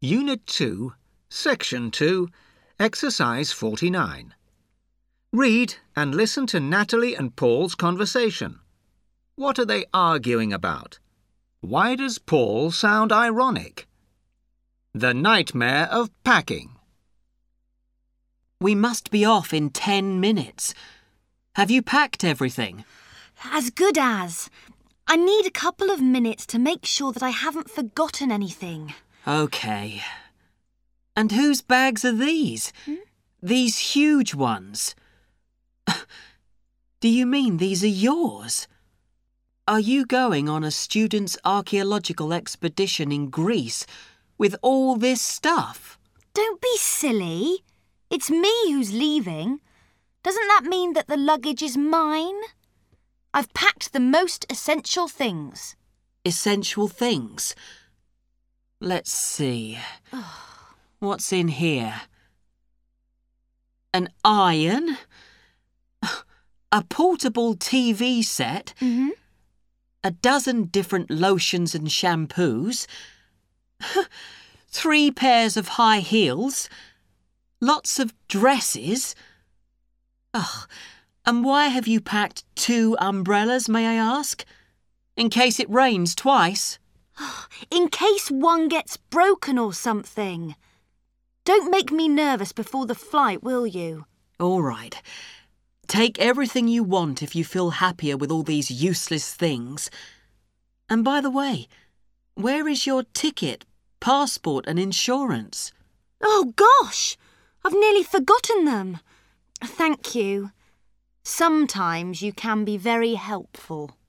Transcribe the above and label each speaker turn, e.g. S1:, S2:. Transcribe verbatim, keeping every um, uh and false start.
S1: Unit two, Section two, Exercise forty-nine. Read and listen to Natalie and Paul's conversation. What are they arguing about? Why does Paul sound ironic? The nightmare of packing.
S2: We must be off in ten minutes. Have you packed everything?
S3: As good as. I need a couple of minutes to make sure that I haven't forgotten anything.
S2: OK. And whose bags are these?
S3: Hmm?
S2: These huge ones. Do you mean these are yours? Are you going on a student's archaeological expedition in Greece with all this stuff?
S3: Don't be silly. It's me who's leaving. Doesn't that mean that the luggage is mine? I've packed the most essential things.
S2: Essential things? Let's see. What's in here? An iron? A portable T V set?
S3: Mm-hmm.
S2: A dozen different lotions and shampoos? Three pairs of high heels? Lots of dresses? Ugh, and why have you packed two umbrellas, may I ask? In case it rains twice?
S3: In case one gets broken or something. Don't make me nervous before the flight, will you?
S2: All right. Take everything you want if you feel happier with all these useless things. And by the way, where is your ticket, passport and insurance?
S3: Oh, gosh! I've nearly forgotten them. Thank you. Sometimes you can be very helpful.